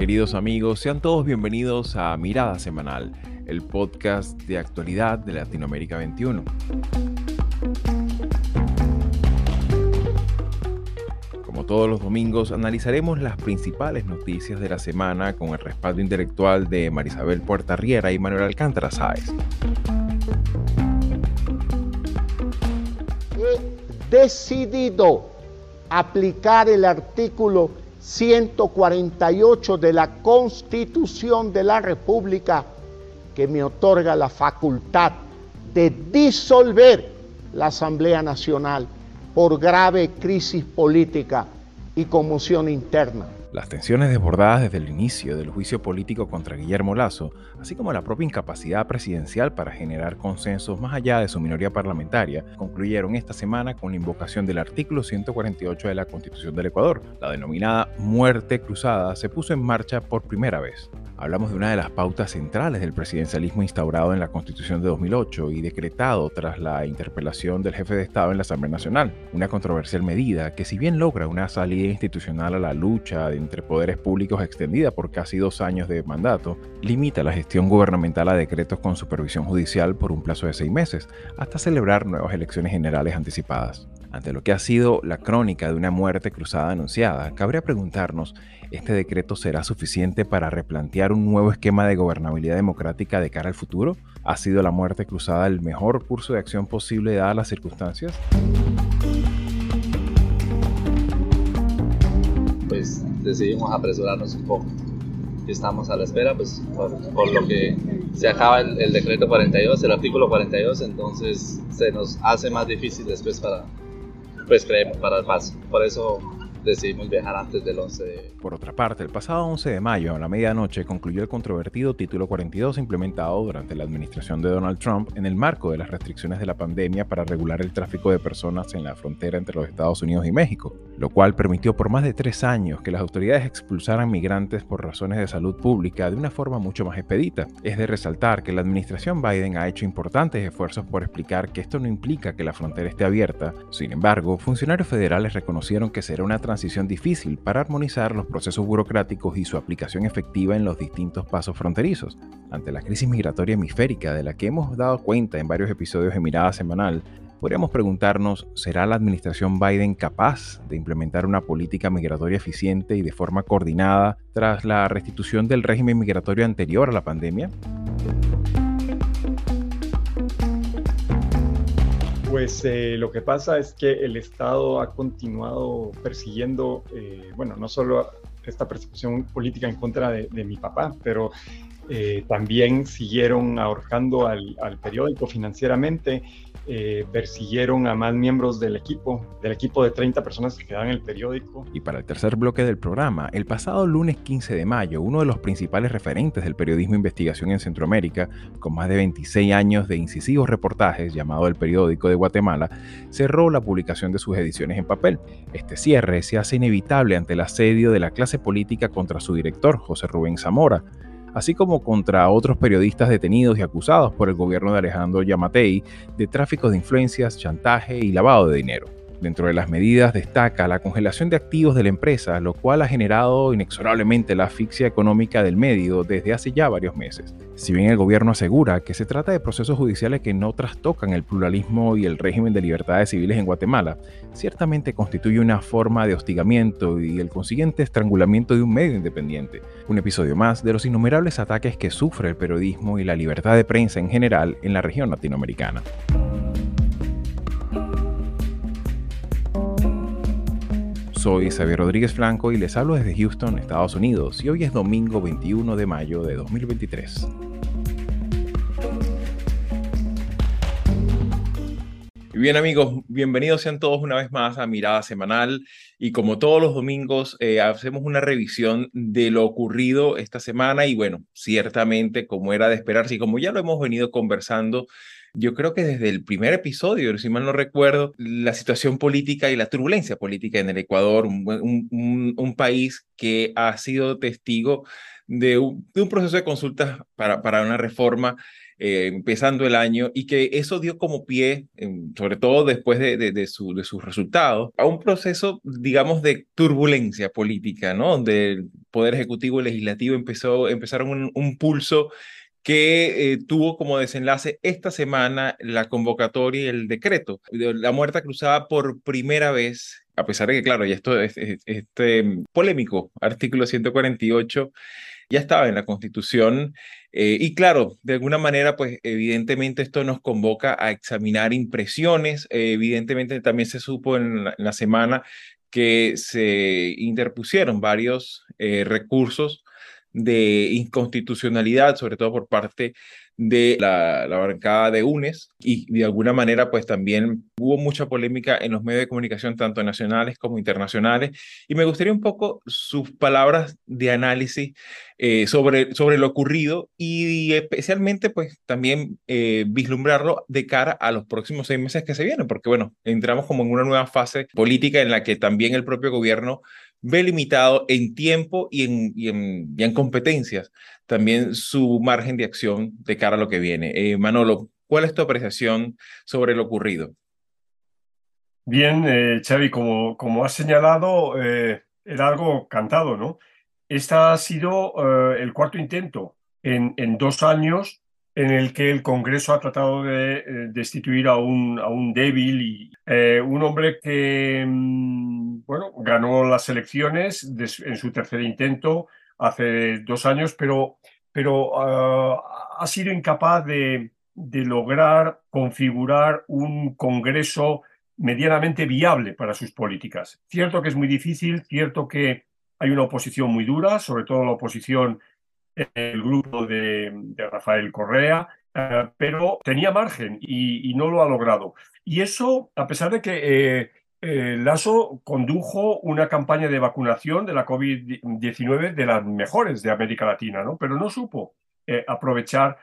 Queridos amigos, sean todos bienvenidos a Mirada Semanal, el podcast de actualidad de Latinoamérica 21. Como todos los domingos, analizaremos las principales noticias de la semana con el respaldo intelectual de Marisabel Puertarriera y Manuel Alcántara Sáez. He decidido aplicar el artículo 148 de la Constitución de la República, que me otorga la facultad de disolver la Asamblea Nacional por grave crisis política y conmoción interna. Las tensiones desbordadas desde el inicio del juicio político contra Guillermo Lasso, así como la propia incapacidad presidencial para generar consensos más allá de su minoría parlamentaria, concluyeron esta semana con la invocación del artículo 148 de la Constitución del Ecuador. La denominada muerte cruzada se puso en marcha por primera vez. Hablamos de una de las pautas centrales del presidencialismo instaurado en la Constitución de 2008 y decretado tras la interpelación del jefe de Estado en la Asamblea Nacional. Una controversial medida que, si bien logra una salida institucional a la lucha entre poderes públicos extendida por casi 2 años de mandato, limita la gestión gubernamental a decretos con supervisión judicial por un plazo de 6 meses, hasta celebrar nuevas elecciones generales anticipadas. Ante lo que ha sido la crónica de una muerte cruzada anunciada, cabría preguntarnos, ¿este decreto será suficiente para replantear un nuevo esquema de gobernabilidad democrática de cara al futuro? ¿Ha sido la muerte cruzada el mejor curso de acción posible dadas las circunstancias? Pues decidimos apresurarnos un poco. Estamos a la espera, pues por lo que se acaba el decreto 42, el artículo 42, entonces se nos hace más difícil después creemos, para el paso. Por eso decidimos viajar antes del 11 de... Por otra parte, el pasado 11 de mayo, a la medianoche, concluyó el controvertido Título 42 implementado durante la administración de Donald Trump en el marco de las restricciones de la pandemia para regular el tráfico de personas en la frontera entre los Estados Unidos y México, lo cual permitió por más de 3 años que las autoridades expulsaran migrantes por razones de salud pública de una forma mucho más expedita. Es de resaltar que la administración Biden ha hecho importantes esfuerzos por explicar que esto no implica que la frontera esté abierta. Sin embargo, funcionarios federales reconocieron que será una transición difícil para armonizar los procesos burocráticos y su aplicación efectiva en los distintos pasos fronterizos. Ante la crisis migratoria hemisférica de la que hemos dado cuenta en varios episodios de Mirada Semanal, podríamos preguntarnos, ¿será la administración Biden capaz de implementar una política migratoria eficiente y de forma coordinada tras la restitución del régimen migratorio anterior a la pandemia? Pues lo que pasa es que el Estado ha continuado persiguiendo, no solo esta persecución política en contra de mi papá, pero también siguieron ahorcando al periódico financieramente, persiguieron a más miembros del equipo de 30 personas que quedaban en el periódico. Y para el tercer bloque del programa, el pasado lunes 15 de mayo, uno de los principales referentes del periodismo de investigación en Centroamérica, con más de 26 años de incisivos reportajes, llamado El Periódico de Guatemala, cerró la publicación de sus ediciones en papel. Este cierre se hace inevitable ante el asedio de la clase política contra su director, José Rubén Zamora, así como contra otros periodistas detenidos y acusados por el gobierno de Alejandro Yamatei de tráfico de influencias, chantaje y lavado de dinero. Dentro de las medidas destaca la congelación de activos de la empresa, lo cual ha generado inexorablemente la asfixia económica del medio desde hace ya varios meses. Si bien el gobierno asegura que se trata de procesos judiciales que no trastocan el pluralismo y el régimen de libertades civiles en Guatemala, ciertamente constituye una forma de hostigamiento y el consiguiente estrangulamiento de un medio independiente. Un episodio más de los innumerables ataques que sufre el periodismo y la libertad de prensa en general en la región latinoamericana. Soy Xavier Rodríguez Blanco y les hablo desde Houston, Estados Unidos, y hoy es domingo 21 de mayo de 2023. Y bien amigos, bienvenidos sean todos una vez más a Mirada Semanal, y como todos los domingos hacemos una revisión de lo ocurrido esta semana y bueno, ciertamente como era de esperarse y como ya lo hemos venido conversando, yo creo que desde el primer episodio, si mal no recuerdo, la situación política y la turbulencia política en el Ecuador, un país que ha sido testigo de un proceso de consultas para una reforma empezando el año, y que eso dio como pie, sobre todo después de sus resultados, a un proceso, digamos, de turbulencia política, ¿no? Donde el Poder Ejecutivo y Legislativo empezaron un pulso que tuvo como desenlace esta semana la convocatoria y el decreto. La muerta cruzada por primera vez, a pesar de que, claro, ya esto es este polémico artículo 148 ya estaba en la Constitución. Y claro, de alguna manera, pues evidentemente esto nos convoca a examinar impresiones. Evidentemente también se supo en la semana que se interpusieron varios recursos de inconstitucionalidad, sobre todo por parte de la bancada de UNES, y de alguna manera pues también hubo mucha polémica en los medios de comunicación, tanto nacionales como internacionales, y me gustaría un poco sus palabras de análisis sobre lo ocurrido, y especialmente pues también vislumbrarlo de cara a los próximos 6 meses que se vienen, porque bueno, entramos como en una nueva fase política en la que también el propio gobierno ve limitado en tiempo y en competencias también su margen de acción de cara a lo que viene. Manolo, ¿cuál es tu apreciación sobre lo ocurrido? Bien, Xavi, como has señalado, era algo cantado, ¿no? Este ha sido el cuarto intento en 2 años en el que el Congreso ha tratado de destituir a un débil y un hombre que, bueno, ganó las elecciones en su tercer intento hace 2 años, pero ha sido incapaz de lograr configurar un Congreso medianamente viable para sus políticas. Cierto que es muy difícil, cierto que hay una oposición muy dura, sobre todo la oposición en el grupo de Rafael Correa, pero tenía margen y no lo ha logrado. Y eso, a pesar de que Lasso condujo una campaña de vacunación de la COVID-19 de las mejores de América Latina, ¿no? Pero no supo aprovechar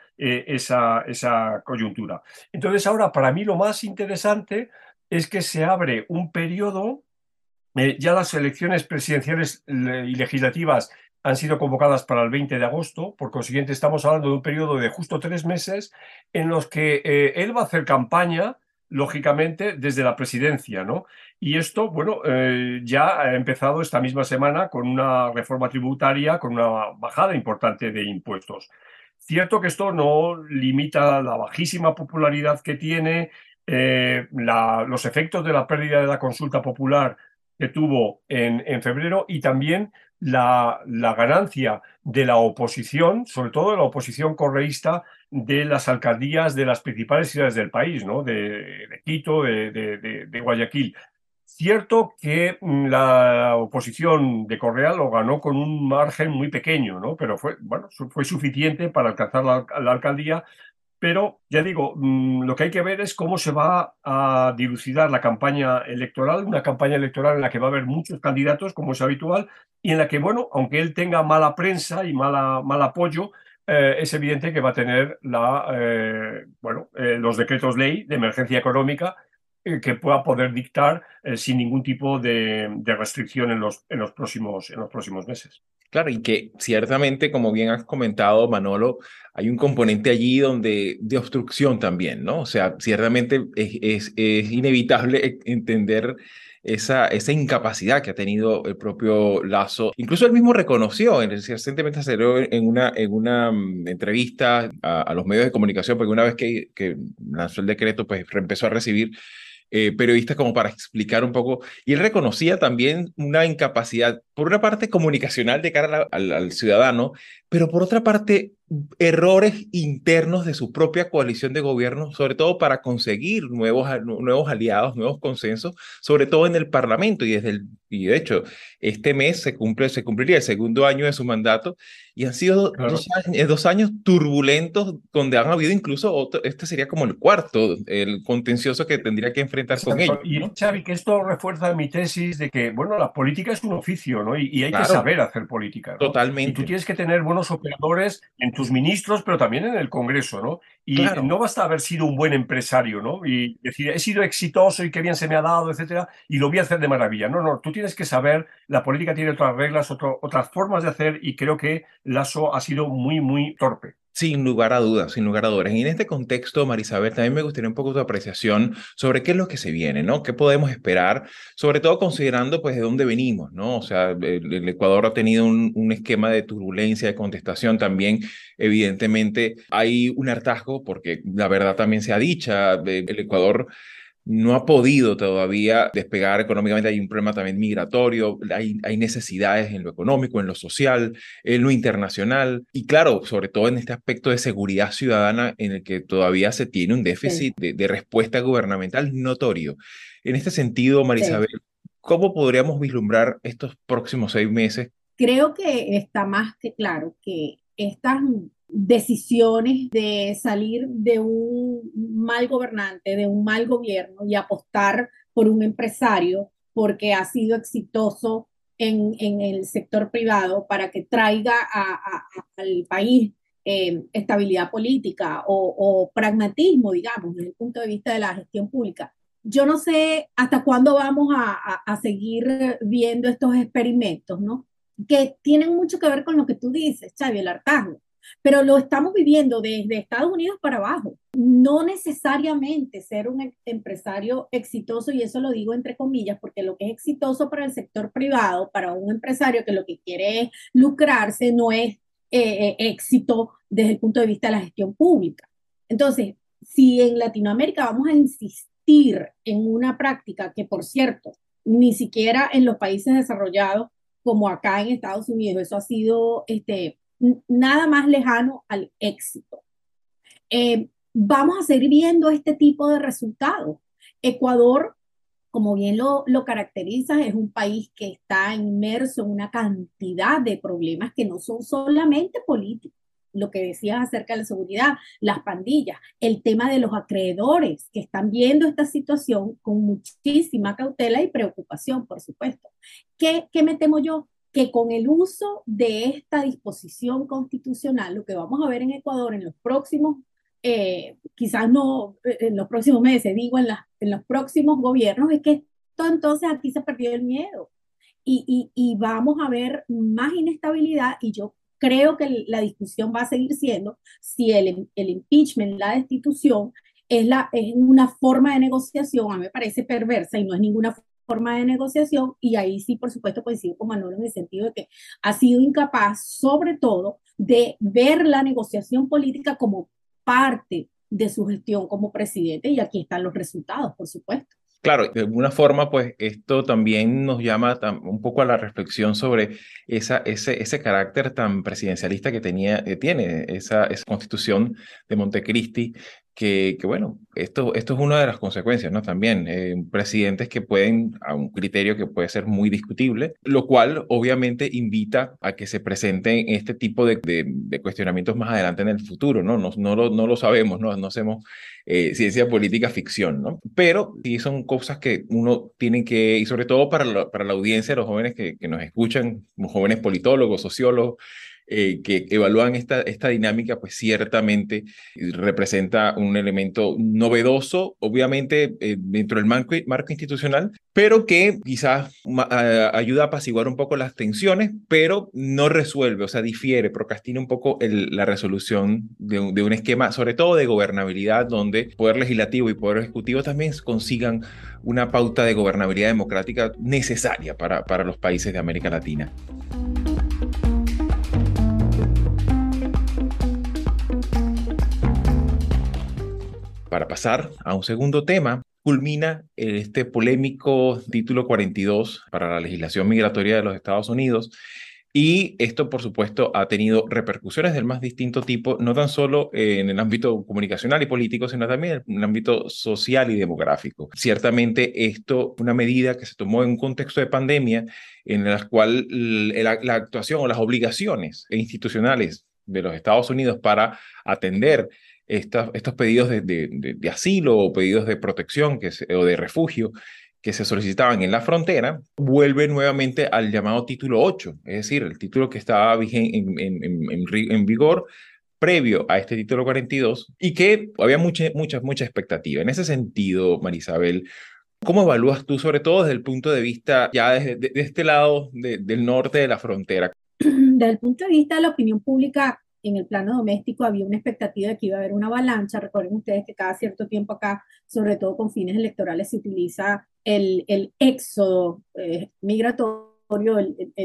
esa coyuntura. Entonces ahora, para mí, lo más interesante es que se abre un periodo. Ya las elecciones presidenciales y legislativas han sido convocadas para el 20 de agosto, por consiguiente estamos hablando de un periodo de justo 3 meses en los que él va a hacer campaña, lógicamente, desde la presidencia, ¿no? Y esto, bueno, ya ha empezado esta misma semana con una reforma tributaria, con una bajada importante de impuestos. Cierto que esto no limita la bajísima popularidad que tiene, los efectos de la pérdida de la consulta popular que tuvo en febrero, y también la ganancia de la oposición, sobre todo de la oposición correísta, de las alcaldías de las principales ciudades del país, ¿no? De Quito, de Guayaquil. Cierto que la oposición de Correa lo ganó con un margen muy pequeño, ¿no? Pero fue suficiente para alcanzar la alcaldía. Pero ya digo, lo que hay que ver es cómo se va a dilucidar la campaña electoral, una campaña electoral en la que va a haber muchos candidatos, como es habitual, y en la que, bueno, aunque él tenga mala prensa y mal apoyo, es evidente que va a tener los decretos ley de emergencia económica que pueda poder dictar sin ningún tipo de restricción en los próximos meses. Claro, y que ciertamente, como bien has comentado, Manolo, hay un componente allí de obstrucción también, ¿no? O sea, ciertamente es inevitable entender esa incapacidad que ha tenido el propio Lasso. Incluso él mismo reconoció, recientemente salió en una entrevista a los medios de comunicación, porque una vez que lanzó el decreto, pues empezó a recibir periodistas como para explicar un poco, y él reconocía también una incapacidad, por una parte comunicacional de cara al ciudadano, pero por otra parte errores internos de su propia coalición de gobierno, sobre todo para conseguir nuevos aliados, nuevos consensos, sobre todo en el Parlamento, y de hecho este mes se cumpliría el segundo año de su mandato, y han sido Claro. 2 años turbulentos donde han habido incluso este sería como el cuarto, el contencioso que tendría que enfrentar con ellos, Exacto. Y ¿no? Xavi, que esto refuerza mi tesis de que, bueno, la política es un oficio, ¿no? Y hay que Claro, saber hacer política, ¿no? Y tú totalmente. tienes que tener buenos operadores en tus ministros, pero también en el Congreso, ¿no? Y Claro, no basta haber sido un buen empresario, ¿no? Y decir, he sido exitoso y qué bien se me ha dado, etcétera, y lo voy a hacer de maravilla. No, no, tú tienes que saber, la política tiene otras reglas, otras formas de hacer, y creo que Lasso ha sido muy, muy torpe. Sin lugar a dudas, sin lugar a dudas. Y en este contexto, Marisabel, también me gustaría un poco tu apreciación sobre qué es lo que se viene, ¿no? ¿Qué podemos esperar? Sobre todo considerando, pues, de dónde venimos, ¿no? O sea, el Ecuador ha tenido un esquema de turbulencia, de contestación también. Evidentemente, hay un hartazgo, porque la verdad también sea dicha, el Ecuador no ha podido todavía despegar económicamente. Hay un problema también migratorio, hay necesidades en lo económico, en lo social, en lo internacional, y claro, sobre todo en este aspecto de seguridad ciudadana en el que todavía se tiene un déficit de respuesta gubernamental notorio. En este sentido, Marisabel, ¿cómo podríamos vislumbrar estos próximos 6 meses? Creo que está más que claro que estas decisiones de salir de un mal gobernante, de un mal gobierno y apostar por un empresario porque ha sido exitoso en el sector privado para que traiga al país estabilidad política o pragmatismo, digamos, desde el punto de vista de la gestión pública. Yo no sé hasta cuándo vamos a seguir viendo estos experimentos, ¿no? Que tienen mucho que ver con lo que tú dices, Xavi, el hartazgo, pero lo estamos viviendo desde Estados Unidos para abajo. No necesariamente ser un empresario exitoso, y eso lo digo entre comillas, porque lo que es exitoso para el sector privado, para un empresario que lo que quiere es lucrarse, no es éxito desde el punto de vista de la gestión pública. Entonces, si en Latinoamérica vamos a insistir en una práctica que, por cierto, ni siquiera en los países desarrollados como acá en Estados Unidos, eso ha sido nada más lejano al éxito. Vamos a seguir viendo este tipo de resultados. Ecuador, como bien lo caracteriza, es un país que está inmerso en una cantidad de problemas que no son solamente políticos. Lo que decías acerca de la seguridad, las pandillas, el tema de los acreedores que están viendo esta situación con muchísima cautela y preocupación, por supuesto. ¿Qué me temo yo? Que con el uso de esta disposición constitucional, lo que vamos a ver en Ecuador en los próximos, quizás no en los próximos meses, digo en los próximos gobiernos, es que esto, entonces aquí se perdió el miedo y vamos a ver más inestabilidad, y yo creo que la discusión va a seguir siendo si el impeachment, la destitución, es una forma de negociación. A mí me parece perversa y no es ninguna forma de negociación, y ahí sí, por supuesto, coincido con Manolo en el sentido de que ha sido incapaz, sobre todo, de ver la negociación política como parte de su gestión como presidente, y aquí están los resultados, por supuesto. Claro, de alguna forma, pues esto también nos llama un poco a la reflexión sobre ese carácter tan presidencialista que tiene esa constitución de Montecristi, que bueno, esto es una de las consecuencias, ¿no? También presidentes que pueden, a un criterio que puede ser muy discutible, lo cual obviamente invita a que se presenten este tipo de cuestionamientos más adelante en el futuro, ¿no? No lo sabemos, ¿no? No hacemos ciencia política ficción, ¿no? Pero sí son cosas que uno tiene que, y sobre todo para la audiencia, los jóvenes que nos escuchan, los jóvenes politólogos, sociólogos, que evalúan esta dinámica, pues ciertamente representa un elemento novedoso, obviamente dentro del marco institucional, pero que quizás ayuda a apaciguar un poco las tensiones, pero no resuelve, o sea, difiere, procrastina un poco la resolución de un esquema, sobre todo de gobernabilidad, donde Poder Legislativo y Poder Ejecutivo también consigan una pauta de gobernabilidad democrática necesaria para los países de América Latina. Para pasar a un segundo tema, culmina este polémico título 42 para la legislación migratoria de los Estados Unidos, y esto, por supuesto, ha tenido repercusiones del más distinto tipo, no tan solo en el ámbito comunicacional y político, sino también en el ámbito social y demográfico. Ciertamente, esto fue una medida que se tomó en un contexto de pandemia en la cual la actuación o las obligaciones institucionales de los Estados Unidos para atender estos pedidos de asilo o pedidos de protección o de refugio que se solicitaban en la frontera, vuelve nuevamente al llamado título 8, es decir, el título que estaba en vigor previo a este título 42, y que había mucha expectativa. En ese sentido, Marisabel, ¿Cómo evalúas tú, sobre todo desde el punto de vista ya de este lado del norte de la frontera? Desde el punto de vista de la opinión pública, en el plano doméstico había una expectativa de que iba a haber una avalancha. Recuerden ustedes que cada cierto tiempo acá, sobre todo con fines electorales, se utiliza el éxodo migratorio,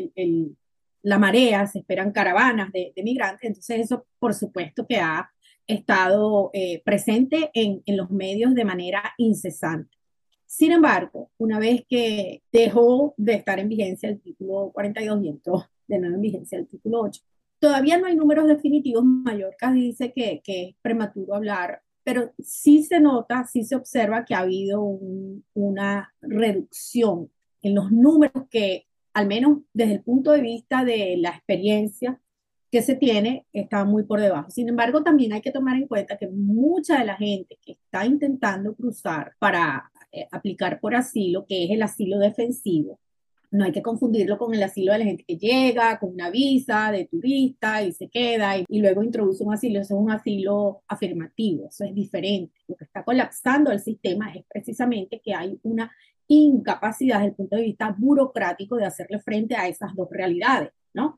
la marea, se esperan caravanas de migrantes. Entonces eso, por supuesto, que ha estado presente en los medios de manera incesante. Sin embargo, una vez que dejó de estar en vigencia el título 42 y entró de nuevo en vigencia el título 8, todavía no hay números definitivos. Mallorca dice que es prematuro hablar, pero sí se nota, sí se observa que ha habido una reducción en los números que, al menos desde el punto de vista de la experiencia que se tiene, está muy por debajo. Sin embargo, también hay que tomar en cuenta que mucha de la gente que está intentando cruzar para aplicar por asilo, que es el asilo defensivo, no hay que confundirlo con el asilo de la gente que llega con una visa de turista y se queda y luego introduce un asilo. Eso es un asilo afirmativo, eso es diferente. Lo que está colapsando el sistema es precisamente que hay una incapacidad desde el punto de vista burocrático de hacerle frente a esas dos realidades, ¿no?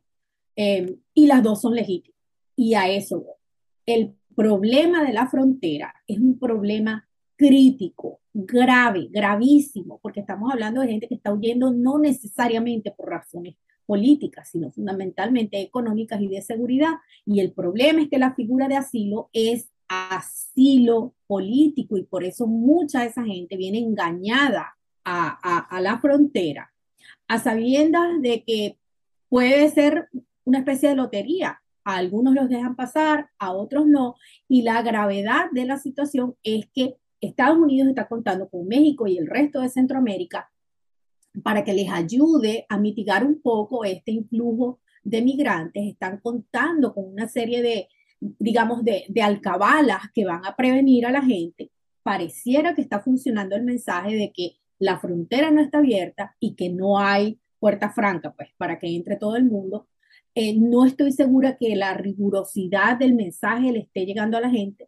Y las dos son legítimas. Y a eso voy. El problema de la frontera es un problema crítico, grave, gravísimo, porque estamos hablando de gente que está huyendo no necesariamente por razones políticas, sino fundamentalmente económicas y de seguridad. Y el problema es que la figura de asilo es asilo político y por eso mucha de esa gente viene engañada a la frontera, a sabiendas de que puede ser una especie de lotería. A algunos los dejan pasar, a otros no. Y la gravedad de la situación es que Estados Unidos está contando con México y el resto de Centroamérica para que les ayude a mitigar un poco este influjo de migrantes. Están contando con una serie de, digamos, de alcabalas que van a prevenir a la gente. Pareciera que está funcionando el mensaje de que la frontera no está abierta y que no hay puerta franca, pues, para que entre todo el mundo. No estoy segura que la rigurosidad del mensaje le esté llegando a la gente,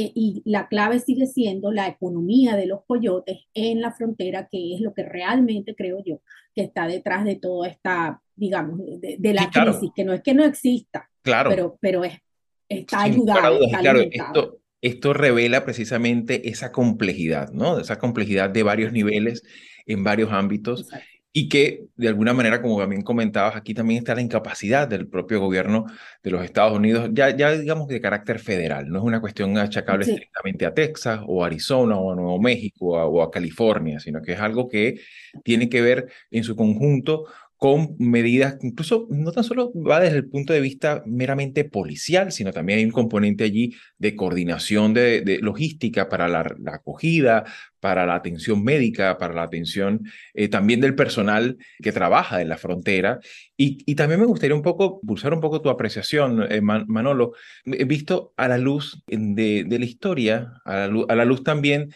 y la clave sigue siendo la economía de los coyotes en la frontera, que es lo que realmente creo yo que está detrás de toda esta, digamos, de Sí, la crisis, claro, que no es que no exista, claro, pero está sin lugar a ayudada, dudas. Y está claro, alimentada. esto revela precisamente esa complejidad, ¿no? Esa complejidad de varios niveles en varios ámbitos Exacto. y que de alguna manera, como también comentabas, aquí también está la incapacidad del propio gobierno de los Estados Unidos, ya digamos de carácter federal. No es una cuestión achacable Sí, estrictamente a Texas o a Arizona o a Nuevo México o a California, sino que es algo que tiene que ver en su conjunto con medidas, incluso no tan solo va desde el punto de vista meramente policial, sino también hay un componente allí de coordinación de logística para la acogida, para la atención médica, para la atención también del personal que trabaja en la frontera. Y también me gustaría un poco, pulsar un poco tu apreciación, Manolo, visto a la luz de la historia, a la luz también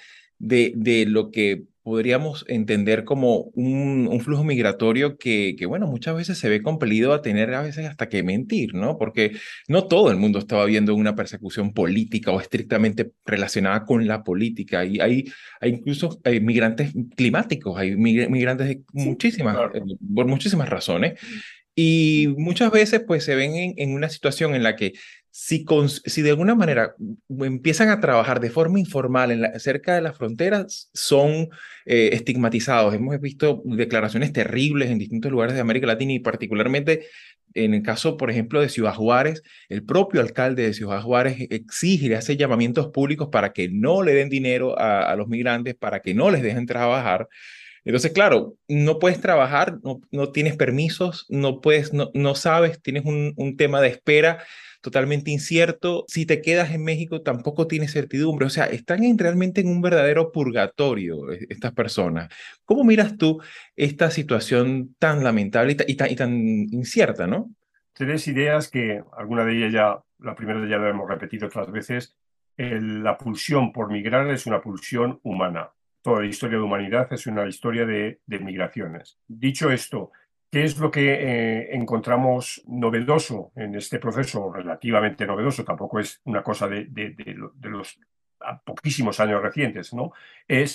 de lo que podríamos entender como un flujo migratorio bueno, muchas veces se ve compelido a tener a veces hasta que mentir, ¿no? Porque no todo el mundo estaba viendo una persecución política o estrictamente relacionada con la política. Y hay incluso migrantes climáticos, hay migrantes de sí. Claro. por muchísimas razones. Y muchas veces pues se ven en una situación en la que si de alguna manera empiezan a trabajar de forma informal cerca de las fronteras, son estigmatizados. Hemos visto declaraciones terribles en distintos lugares de América Latina y particularmente en el caso, por ejemplo, de Ciudad Juárez, el propio alcalde de Ciudad Juárez exige y hace llamamientos públicos para que no le den dinero a los migrantes, para que no les dejen trabajar. Entonces, claro, no puedes trabajar, no tienes permisos, no puedes, no sabes, tienes un tema de espera totalmente incierto. Si te quedas en México, tampoco tienes certidumbre. O sea, están realmente en un verdadero purgatorio estas personas. ¿Cómo miras tú esta situación tan lamentable y tan incierta, ¿no? Tres ideas que alguna de ellas ya, la primera de ellas la hemos repetido otras veces. La pulsión por migrar es una pulsión humana. Toda la historia de humanidad es una historia de migraciones. Dicho esto, ¿qué es lo que encontramos novedoso en este proceso? Relativamente novedoso, tampoco es una cosa de los poquísimos años recientes, ¿no? Es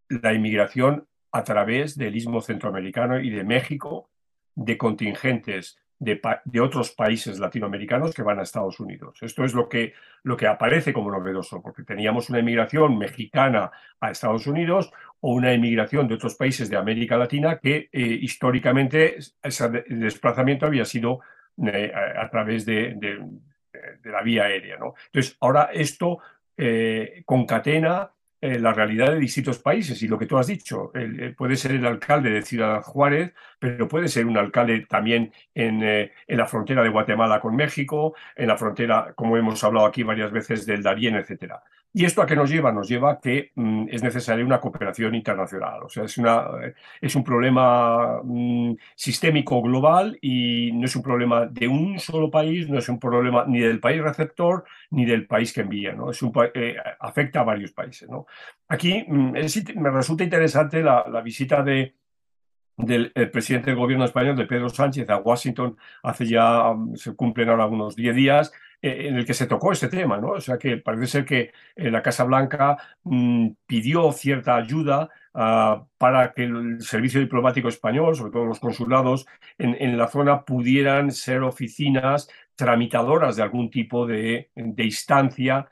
la inmigración a través del Istmo Centroamericano y de México, de contingentes de otros países latinoamericanos que van a Estados Unidos. Esto es lo que aparece como novedoso, porque teníamos una inmigración mexicana a Estados Unidos o una inmigración de otros países de América Latina que históricamente ese desplazamiento había sido a través de la vía aérea, ¿no? Entonces, ahora esto concatena la realidad de distintos países y lo que tú has dicho, puede ser el alcalde de Ciudad Juárez, pero puede ser un alcalde también en la frontera de Guatemala con México, en la frontera, como hemos hablado aquí varias veces, del Darién, etcétera. ¿Y esto a qué nos lleva? Nos lleva a que es necesaria una cooperación internacional. O sea, es un problema sistémico global y no es un problema de un solo país, no es un problema ni del país receptor ni del país que envía, ¿no? Afecta a varios países, ¿no? Aquí me resulta interesante la visita del presidente del gobierno español, de Pedro Sánchez, a Washington hace ya, se cumplen ahora unos 10 días, en el que se tocó este tema, ¿no? O sea que parece ser que la Casa Blanca pidió cierta ayuda para que el servicio diplomático español, sobre todo los consulados en la zona, pudieran ser oficinas tramitadoras de algún tipo de instancia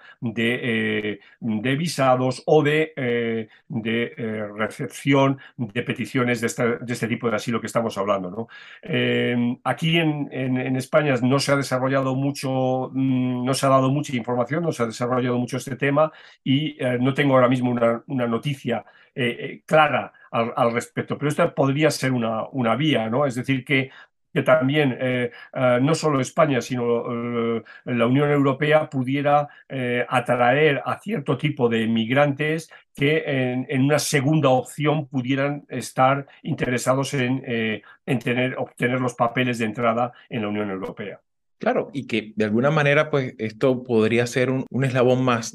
de visados o de recepción de peticiones de este tipo de asilo que estamos hablando, ¿no? Aquí en España no se ha desarrollado mucho, no se ha dado mucha información, no se ha desarrollado mucho este tema y no tengo ahora mismo una noticia clara al respecto, pero esta podría ser una vía, ¿no? Es decir, que también no solo España, sino la Unión Europea pudiera atraer a cierto tipo de migrantes que en una segunda opción pudieran estar interesados en obtener los papeles de entrada en la Unión Europea. Claro, y que de alguna manera, pues esto podría ser un eslabón más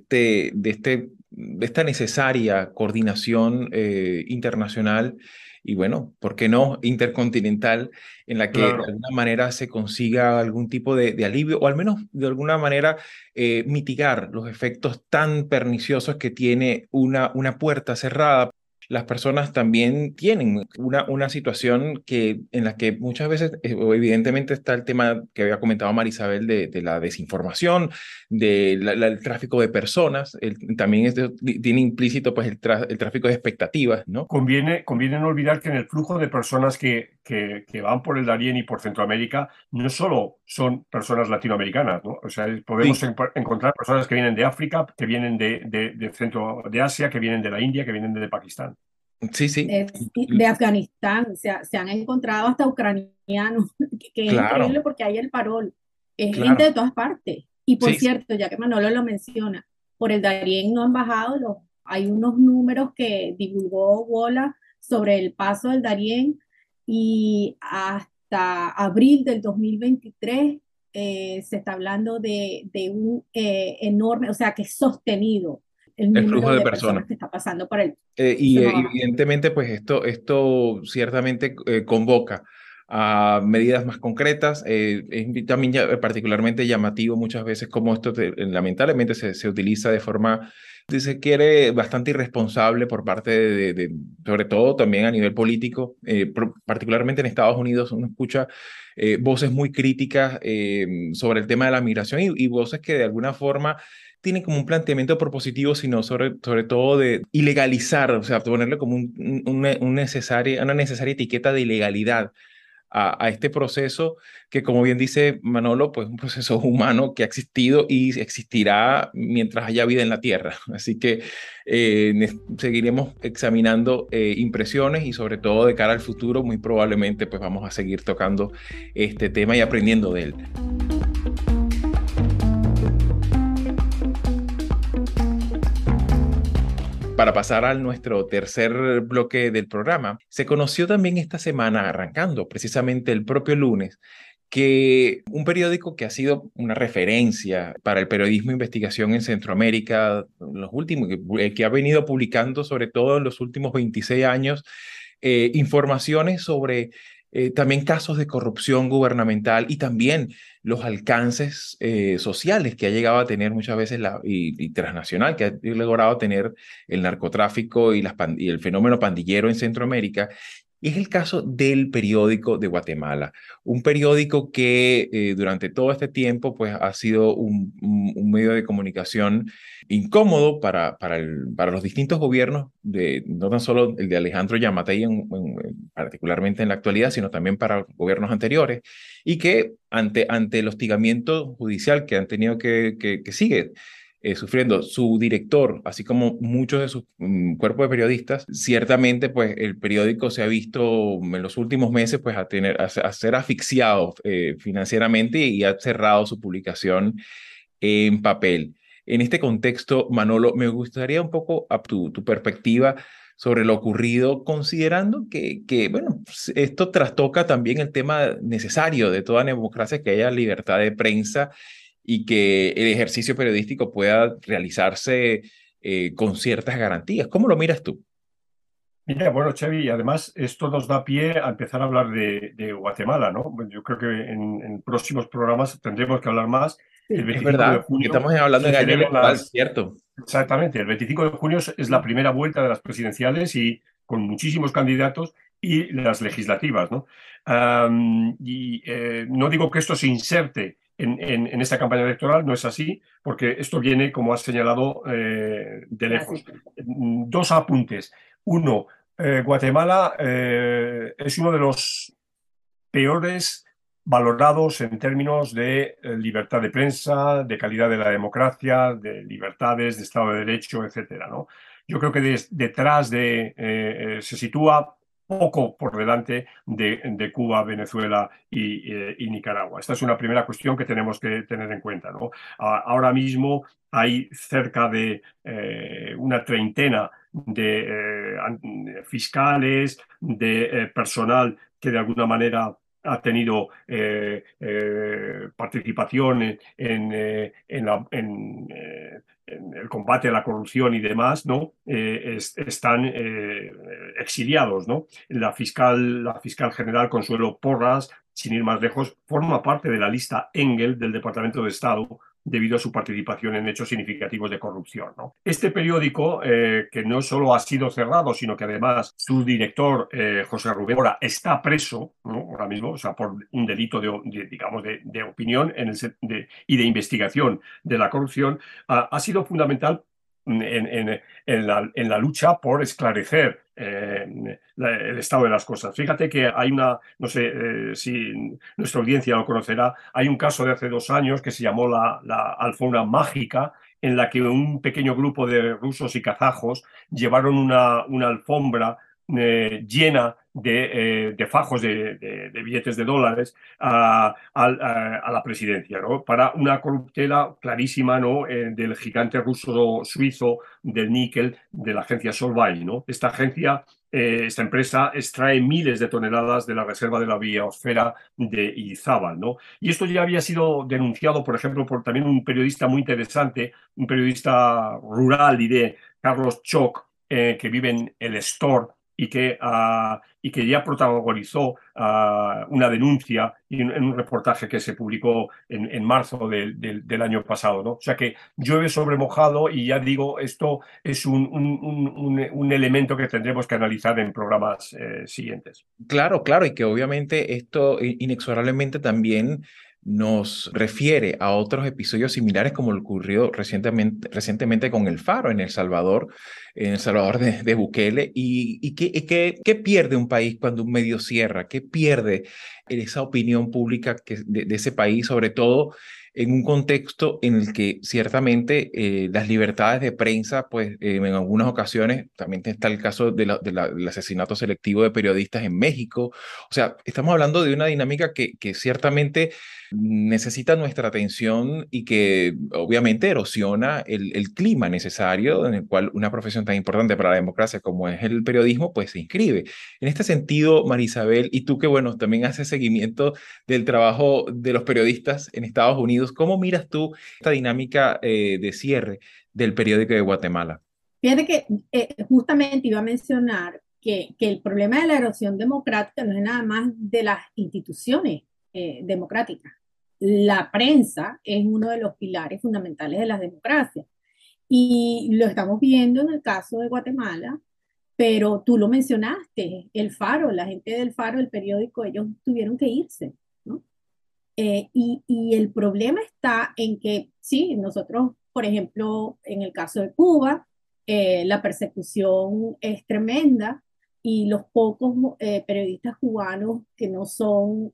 de esta necesaria coordinación internacional y bueno, ¿por qué no intercontinental, en la que de Claro. alguna manera se consiga algún tipo de alivio o al menos de alguna manera mitigar los efectos tan perniciosos que tiene una puerta cerrada? Las personas también tienen una situación en la que muchas veces, evidentemente, está el tema que había comentado Marisabel de la desinformación, el tráfico de personas, también tiene implícito pues, el tráfico de expectativas, ¿no? Conviene no olvidar que en el flujo de personas que van por el Darién y por Centroamérica, no solo son personas latinoamericanas, ¿no? O sea, podemos Sí, encontrar personas que vienen de África, que vienen de centro de Asia, que vienen de la India, que vienen de Pakistán. sí, sí. De Afganistán, se han encontrado hasta ucranianos, que es increíble Claro, porque hay el parol, es gente claro. de todas partes. Y por Sí, sí. cierto, ya que Manolo lo menciona, por el Darién no han bajado, hay unos números que divulgó Wola sobre el paso del Darién y hasta abril del 2023 se está hablando de un enorme, o sea, que es sostenido el El flujo número de de personas. personas que está pasando por el. Y Eso no va a bajar. evidentemente, pues esto ciertamente convoca a medidas más concretas. Es también particularmente llamativo muchas veces cómo esto lamentablemente se utiliza de forma, si se quiere, bastante irresponsable por parte sobre todo también a nivel político, particularmente en Estados Unidos uno escucha voces muy críticas sobre el tema de la migración y voces que de alguna forma tiene como un planteamiento propositivo, sino sobre todo de ilegalizar, o sea, ponerle como una necesaria etiqueta de ilegalidad a este proceso que, como bien dice Manolo, pues es un proceso humano que ha existido y existirá mientras haya vida en la Tierra. Así que seguiremos examinando impresiones y sobre todo de cara al futuro, muy probablemente pues vamos a seguir tocando este tema y aprendiendo de él. Para pasar a nuestro tercer bloque del programa, se conoció también esta semana, arrancando precisamente el propio lunes, que un periódico que ha sido una referencia para el periodismo de investigación en Centroamérica, los últimos, que ha venido publicando sobre todo en los últimos 26 años, informaciones sobre también casos de corrupción gubernamental y también los alcances sociales que ha llegado a tener muchas veces y transnacional que ha logrado tener el narcotráfico y el fenómeno pandillero en Centroamérica. Y es el caso del periódico de Guatemala, un periódico que durante todo este tiempo pues, ha sido un medio de comunicación incómodo para los distintos gobiernos, no tan solo el de Alejandro Yamatei particularmente en la actualidad, sino también para gobiernos anteriores, y que ante el hostigamiento judicial que han tenido que sigue sufriendo su director, así como muchos de sus cuerpos de periodistas, ciertamente pues el periódico se ha visto en los últimos meses pues a ser asfixiado financieramente y ha cerrado su publicación en papel. En este contexto, Manolo, me gustaría un poco a tu perspectiva sobre lo ocurrido, considerando bueno, esto trastoca también el tema necesario de toda democracia, que haya libertad de prensa y que el ejercicio periodístico pueda realizarse con ciertas garantías. ¿Cómo lo miras tú? Mira, bueno, Xavi, y además esto nos da pie a empezar a hablar de Guatemala, ¿no? Bueno, yo creo que en próximos programas tendremos que hablar más. El Sí. Es 25 de verdad, porque junio estamos hablando en año tenemos electoral, ¿cierto? exactamente, el 25 de junio es la primera vuelta de las presidenciales y con muchísimos candidatos y las legislativas, ¿no? No digo que esto se inserte en esta campaña electoral, no es así, porque esto viene, como has señalado, de lejos. Gracias. Dos apuntes. Uno, Guatemala es uno de los peores valorados en términos de libertad de prensa, de calidad de la democracia, de libertades, de Estado de Derecho, etcétera, ¿no? Yo creo que detrás se sitúa poco por delante de Cuba, Venezuela y Nicaragua. Esta es una primera cuestión que tenemos que tener en cuenta, ¿no? Ahora mismo hay cerca de una treintena de fiscales, de personal que de alguna manera ha tenido participación en el combate a la corrupción y demás, ¿no? Están exiliados, ¿no? La fiscal general Consuelo Porras, sin ir más lejos, forma parte de la lista Engel del Departamento de Estado debido a su participación en hechos significativos de corrupción, ¿no? Este periódico, que no solo ha sido cerrado, sino que además su director, José Rubén Mora, está preso, ¿no? Ahora mismo, o sea, por un delito digamos, de opinión y de investigación de la corrupción, ha sido fundamental en la lucha por esclarecer el estado de las cosas. Fíjate que hay no sé si nuestra audiencia lo conocerá, hay un caso de hace 2 años que se llamó la alfombra mágica, en la que un pequeño grupo de rusos y kazajos llevaron una alfombra llena de fajos de billetes de dólares a la presidencia, ¿no? Para una corruptela clarísima, ¿no? Del gigante ruso suizo del níquel de la agencia Solvay, ¿no? Esta empresa extrae miles de toneladas de la reserva de la biosfera de Izábal, ¿no? Y esto ya había sido denunciado, por ejemplo, por también un periodista muy interesante, un periodista rural, diré, Carlos Choc, que vive en el Store y que ya protagonizó una denuncia en un reportaje que se publicó en marzo del año pasado, ¿no? O sea que llueve sobre mojado y ya digo, esto es un elemento que tendremos que analizar en programas siguientes. Claro, claro, y que obviamente esto inexorablemente también nos refiere a otros episodios similares como lo ocurrió recientemente con el Faro en El Salvador de Bukele, y qué pierde un país cuando un medio cierra, qué pierde esa opinión pública de ese país, sobre todo en un contexto en el que ciertamente las libertades de prensa, pues en algunas ocasiones, también está el caso del asesinato selectivo de periodistas en México. O sea, estamos hablando de una dinámica que ciertamente necesita nuestra atención y que obviamente erosiona el clima necesario en el cual una profesión tan importante para la democracia como es el periodismo, pues se inscribe. En este sentido, Marisabel, y tú que bueno, también haces seguimiento del trabajo de los periodistas en Estados Unidos, ¿cómo miras tú esta dinámica de cierre del periódico de Guatemala? Fíjate que justamente iba a mencionar que el problema de la erosión democrática no es nada más de las instituciones democráticas. La prensa es uno de los pilares fundamentales de las democracias. Y lo estamos viendo en el caso de Guatemala, pero tú lo mencionaste, el Faro, la gente del Faro, el periódico, ellos tuvieron que irse, ¿no? Y el problema está en que, sí, nosotros, por ejemplo, en el caso de Cuba, la persecución es tremenda y los pocos periodistas cubanos que no son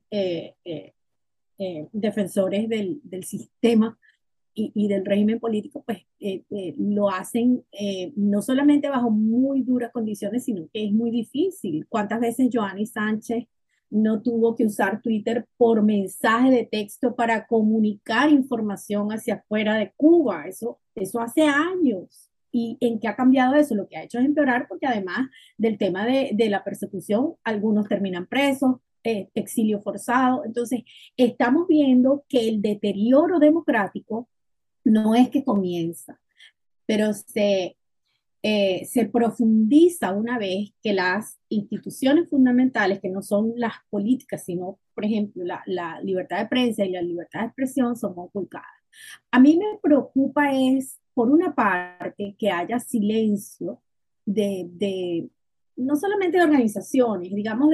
defensores del sistema y del régimen político, pues lo hacen no solamente bajo muy duras condiciones, sino que es muy difícil. ¿Cuántas veces Joanny Sánchez no tuvo que usar Twitter por mensaje de texto para comunicar información hacia afuera de Cuba? Eso hace años. ¿Y en qué ha cambiado eso? Lo que ha hecho es empeorar, porque además del tema de la persecución, algunos terminan presos, exilio forzado. Entonces, estamos viendo que el deterioro democrático no es que comienza, pero se profundiza una vez que las instituciones fundamentales, que no son las políticas, sino, por ejemplo, la libertad de prensa y la libertad de expresión, son conculcadas. A mí me preocupa es, por una parte, que haya silencio de no solamente de organizaciones, digamos,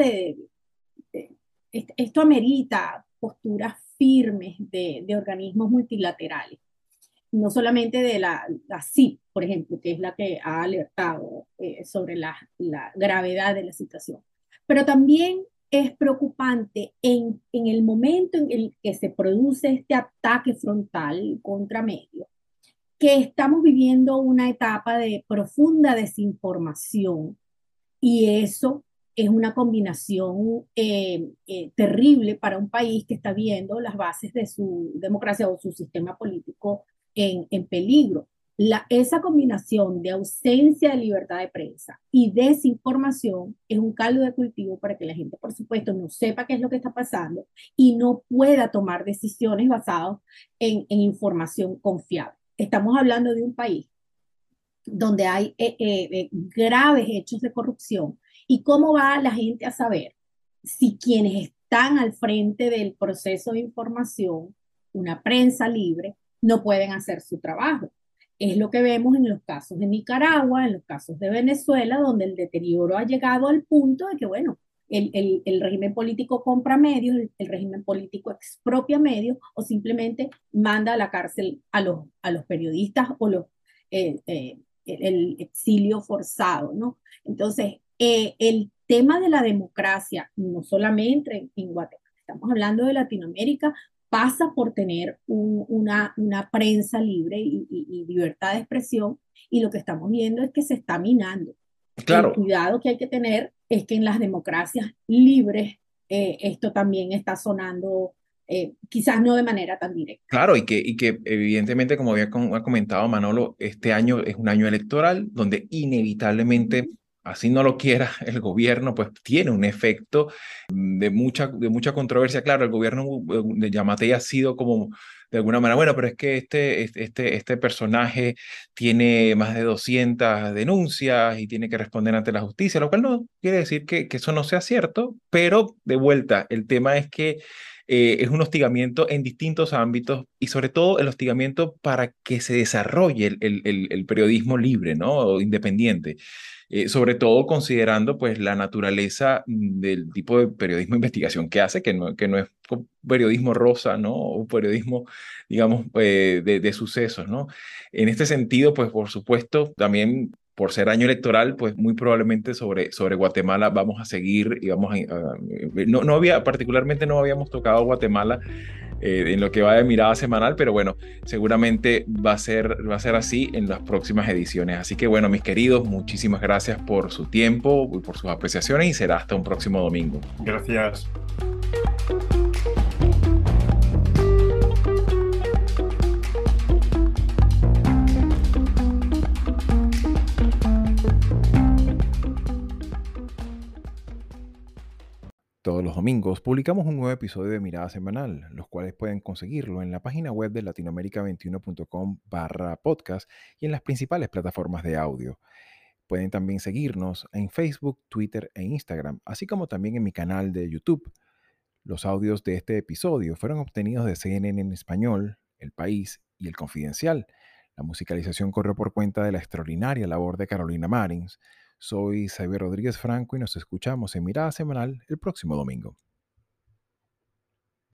esto amerita posturas firmes de organismos multilaterales, no solamente de la CIP, por ejemplo, que es la que ha alertado sobre la gravedad de la situación. Pero también es preocupante en el momento en el que se produce este ataque frontal contra medios, que estamos viviendo una etapa de profunda desinformación, y eso es una combinación terrible para un país que está viendo las bases de su democracia o su sistema político en peligro. Esa combinación de ausencia de libertad de prensa y desinformación es un caldo de cultivo para que la gente, por supuesto, no sepa qué es lo que está pasando y no pueda tomar decisiones basadas en información confiable. Estamos hablando de un país donde hay graves hechos de corrupción. ¿Y cómo va la gente a saber si quienes están al frente del proceso de información, una prensa libre, no pueden hacer su trabajo? Es lo que vemos en los casos de Nicaragua, en los casos de Venezuela, donde el deterioro ha llegado al punto de que, bueno, el régimen político compra medios, el régimen político expropia medios o simplemente manda a la cárcel a los periodistas o el exilio forzado, ¿no? Entonces, el tema de la democracia, no solamente en Guatemala, estamos hablando de Latinoamérica, pasa por tener una prensa libre y libertad de expresión, y lo que estamos viendo es que se está minando. Claro. El cuidado que hay que tener es que en las democracias libres esto también está sonando, quizás no de manera tan directa. Claro, y que evidentemente, como había comentado Manolo, este año es un año electoral donde inevitablemente, así no lo quiera el gobierno, pues tiene un efecto de mucha controversia. Claro, el gobierno de Yamatei ha sido como de alguna manera, bueno, pero es que este personaje tiene más de 200 denuncias y tiene que responder ante la justicia, lo cual no quiere decir que eso no sea cierto, pero de vuelta, el tema es que es un hostigamiento en distintos ámbitos y sobre todo el hostigamiento para que se desarrolle el periodismo libre, ¿no? O independiente. Sobre todo considerando pues la naturaleza del tipo de periodismo de investigación que hace, que no es periodismo rosa, ¿no? O periodismo, digamos, de sucesos, ¿no? En este sentido, pues por supuesto, también por ser año electoral, pues muy probablemente sobre Guatemala vamos a seguir y vamos particularmente no habíamos tocado Guatemala en lo que va de mirada semanal, pero bueno, seguramente va a ser así en las próximas ediciones. Así que bueno, mis queridos, muchísimas gracias por su tiempo y por sus apreciaciones y será hasta un próximo domingo. Gracias. Todos los domingos publicamos un nuevo episodio de Mirada Semanal, los cuales pueden conseguirlo en la página web de latinoamerica21.com/podcast y en las principales plataformas de audio. Pueden también seguirnos en Facebook, Twitter e Instagram, así como también en mi canal de YouTube. Los audios de este episodio fueron obtenidos de CNN en español, El País y El Confidencial. La musicalización corrió por cuenta de la extraordinaria labor de Carolina Marins. Soy Xavier Rodríguez Franco y nos escuchamos en Mirada Semanal el próximo domingo.